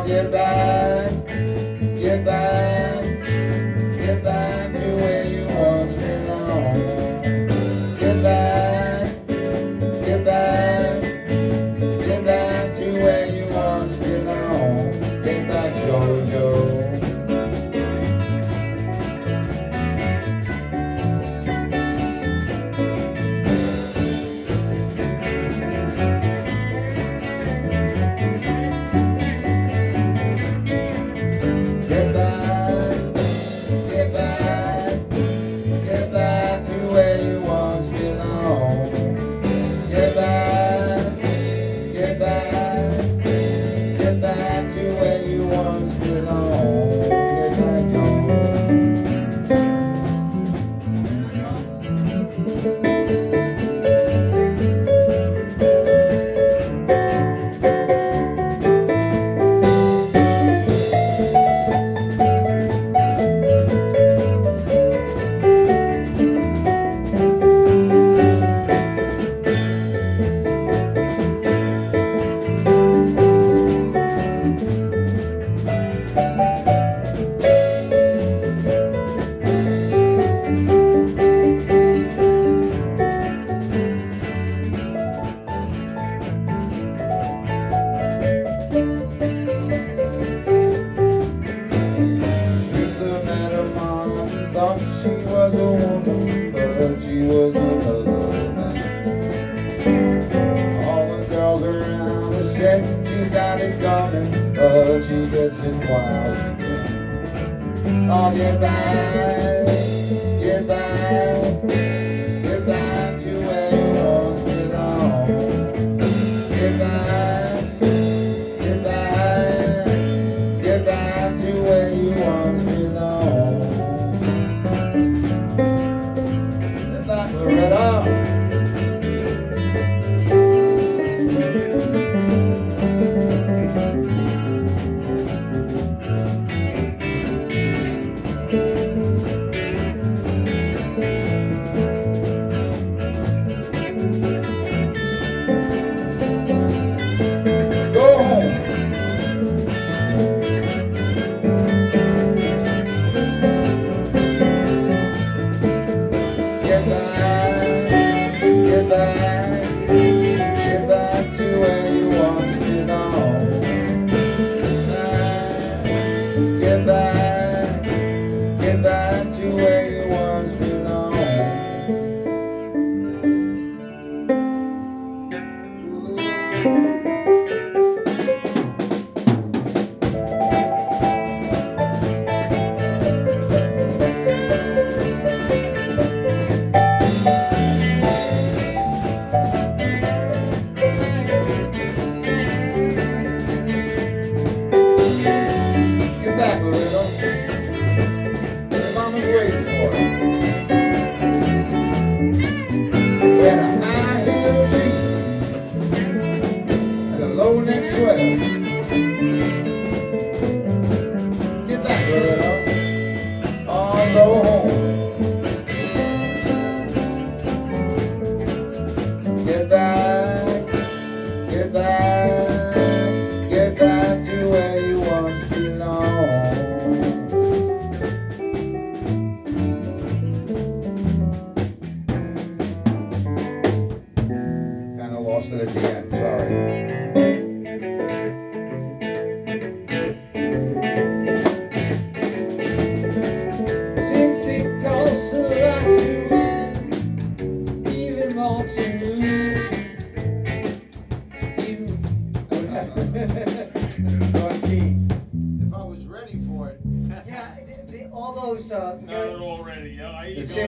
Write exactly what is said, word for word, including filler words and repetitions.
get back, get back, get back to where you once belong. Get back, get back, get back to where you once belong. Get back, Jojo. Get back, get back, get back to where you once belong. Get back, get back, get back to where you once belong. Get back home. Thought she was a woman, but she was another man. All the girls around her said she's got it coming, but she gets it while she can. Oh, get back, get back, get back to where you once belong. Get back, get back, get back to where you once belong. Loretta. Go home. Get back, get back, get back to where you once belong. Get back, get back to where you once belong. Get back, Loretta. Your mama's waiting for you. Wear a high heel shoe and a low neck sweater. Get back, Loretta. Oh, go home. Get back, get back, get back to where you once belong. Kind of lost it at the end, sorry. Since it costs a lot to win, even more to lose. Even If I was ready for it. yeah, the, the, all those uh, Not at all ready. Yeah, I the eat Simpsons